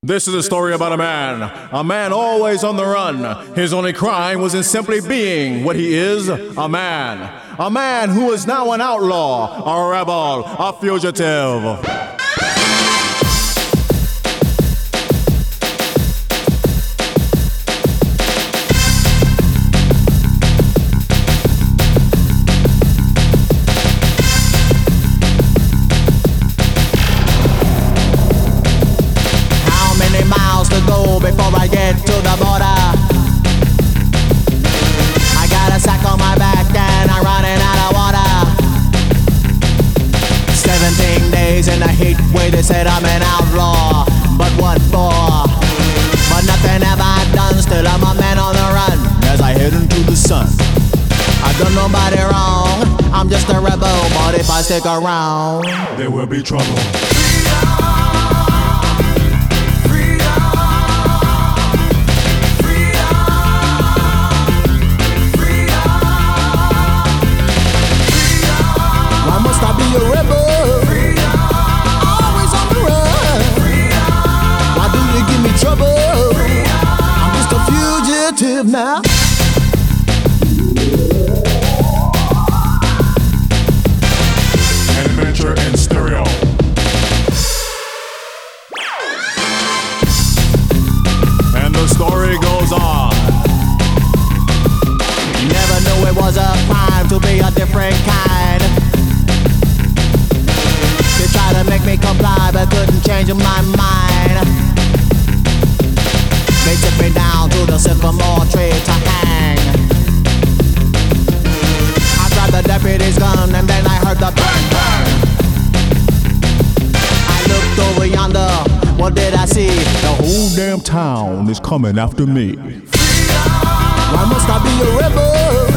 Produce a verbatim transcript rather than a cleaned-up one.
This is a story about a man, a man always on the run. His only crime was in simply being what he is, a man. A man who is now an outlaw, a rebel, a fugitive. Before I get to the border, I got a sack on my back and I'm running out of water. Seventeen days in the heat where they said I'm an outlaw. But what for? But nothing have I done, still I'm a man on the run as I head into the sun. I've done nobody wrong, I'm just a rebel, but if I stick around, there will be trouble. I'll be a rebel, freedom. Always on the run, freedom. Why do you give me trouble? Freedom. I'm just a fugitive now. An adventure in stereo. And the story goes on. Never knew it was a crime to be a different kind. They tried to make me comply, but couldn't change my mind. They took me down to the sycamore tree to hang. I grabbed the deputy's gun and then I heard the bang bang. I looked over yonder, what did I see? The whole damn town is coming after me. Why must I be a rebel?